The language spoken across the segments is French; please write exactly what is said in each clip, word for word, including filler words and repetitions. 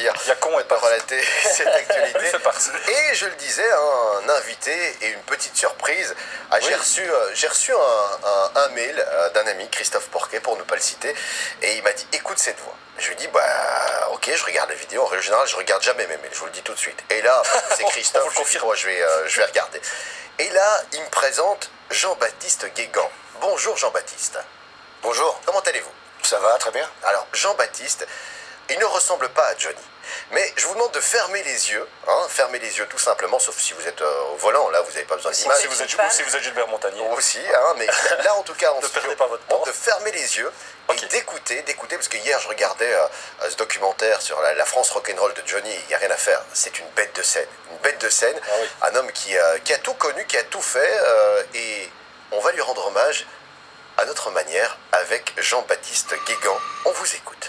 dire, Il y a con et de relater cette actualité. C'est parti. Et je le disais, hein, un invité et une petite surprise. Ah, j'ai Oui. reçu, euh, j'ai reçu un, un- un mail euh, d'un ami, Christophe Porquet, pour ne pas le citer, et il m'a dit écoute cette voix. Je lui dis bah ok, je regarde la vidéo. En règle générale, je regarde jamais mes mails, je vous le dis tout de suite. Et là, c'est On Christophe, vous le je, dis, confirme. bon, je vais, euh, je vais regarder. Et là, il me présente Jean-Baptiste Guégan. Bonjour Jean-Baptiste. Bonjour, Comment allez-vous? ça va, très bien. Alors, Jean-Baptiste, il ne ressemble pas à Johnny. Mais je vous demande de fermer les yeux, hein, fermer les yeux tout simplement, sauf si vous êtes euh, au volant, là vous n'avez pas besoin Si d'image. Si vous êtes, Fan. si vous êtes Gilbert Montagnier. Aussi, hein, mais là en tout cas, on Ne se perdez pas votre temps. de fermer les yeux Ok. et d'écouter, d'écouter, parce que hier je regardais euh, ce documentaire sur la, la France rock'n'roll de Johnny, il n'y a rien à faire, c'est une bête de scène, une bête de scène, Ah oui. un homme qui, euh, qui a tout connu, qui a tout fait, euh, et on va lui rendre hommage à notre manière avec Jean-Baptiste Guégan. On vous écoute.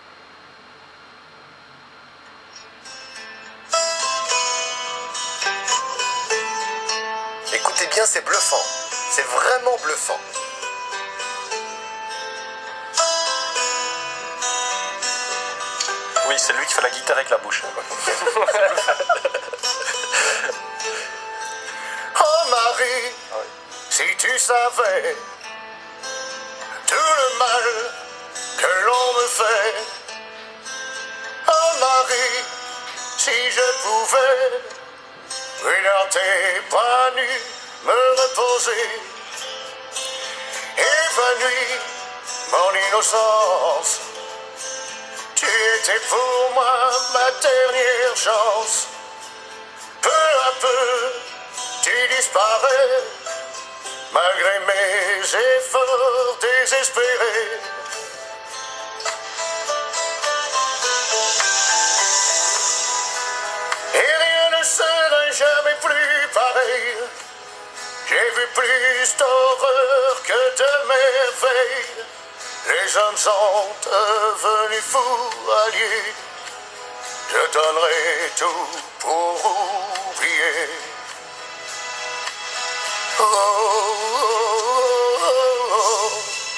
Écoutez bien, c'est bluffant. C'est vraiment bluffant. Oui, c'est lui qui fait la guitare avec la bouche. Oh Marie, Ah oui. si tu savais tout le mal que l'on me fait. Oh Marie, si je pouvais, oui, dans tes bras nus, me reposer, évanoui mon innocence. Tu étais pour moi ma dernière chance. Peu à peu, tu disparais, malgré mes efforts désespérés. Et rien ne sera jamais plus pareil. J'ai vu plus d'horreur que de merveilles. Les hommes sont devenus fous alliés. Je donnerai tout pour oublier. Oh, oh, oh, oh.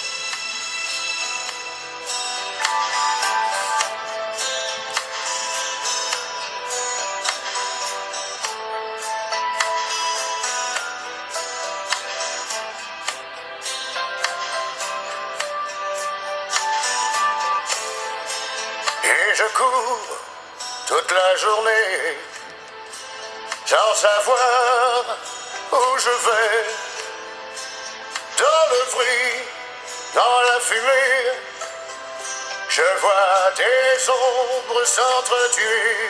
Et je cours toute la journée sans savoir où je vais. Dans le bruit, dans la fumée, je vois des ombres s'entretuer.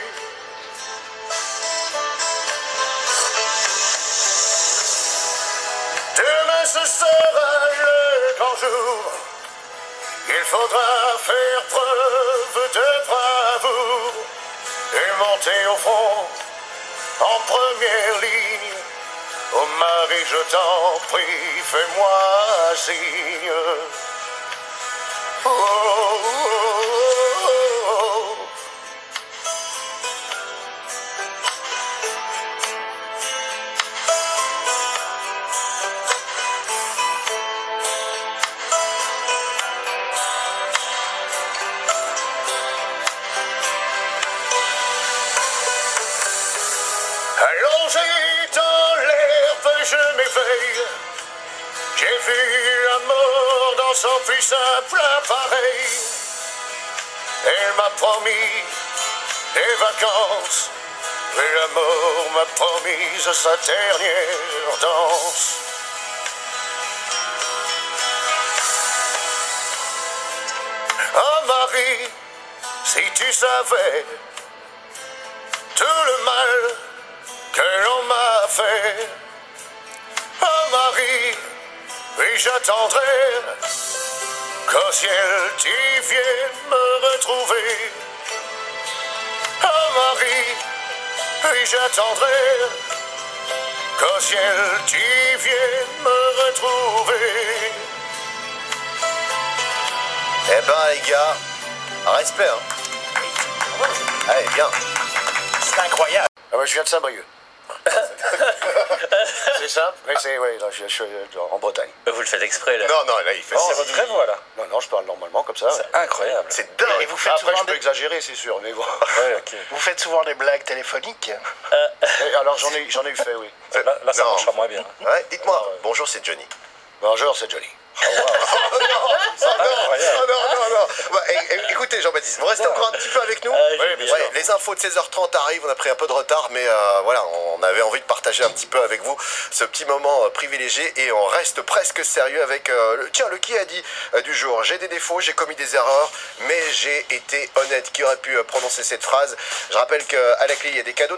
Demain ce sera le grand jour. Il faudra faire preuve de bravoure et monter au front en première ligne. Oh Marie, je t'en prie, fais-moi signe. Oh, oh, oh, oh. Allongé dans l'herbe, je m'éveille. J'ai vu la mort dans son plus simple appareil. Elle m'a promis des vacances, mais la mort m'a promis sa dernière danse. Oh Marie, si tu savais tout le mal que l'on m'a fait. Oh Marie, oui j'attendrai qu'au ciel tu viennes me retrouver. Oh Marie, oui j'attendrai qu'au ciel tu viennes me retrouver. Eh ben les gars, respect hein. Allez viens. C'est incroyable. Ah bah, je viens de Saint-Brieuc. C'est simple, mais c'est, ouais, non, je, je suis en Bretagne. Vous le faites exprès, là. Non, non, là, il fait C'est ça. votre vraie voix, là. Non, non, je parle normalement comme ça. C'est incroyable. C'est dingue. Et vous faites Après, souvent je peux des... exagérer, c'est sûr, mais bon. Ouais, ok. Vous faites souvent des blagues téléphoniques. Et alors, j'en ai, j'en ai eu fait, oui. Là, là, ça Non. marchera moins bien. Ouais, dites-moi, bonjour, c'est Johnny. Bonjour, c'est Johnny. Oh non, oh non, Incroyable. oh non, non, non. Bah, é- é- écoutez, Jean-Baptiste, vous restez encore un petit peu avec nous. Ah, Oui, bien génial. sûr. Ouais, les infos de seize heures trente arrivent, on a pris un peu de retard, mais euh, voilà, on avait envie de partager un petit peu avec vous ce petit moment euh, privilégié et on reste presque sérieux avec, euh, le, tiens, le qui a dit euh, du jour. J'ai des défauts, j'ai commis des erreurs, mais j'ai été honnête. Qui aurait pu euh, prononcer cette phrase? Je rappelle qu'à la clé, il y a des cadeaux.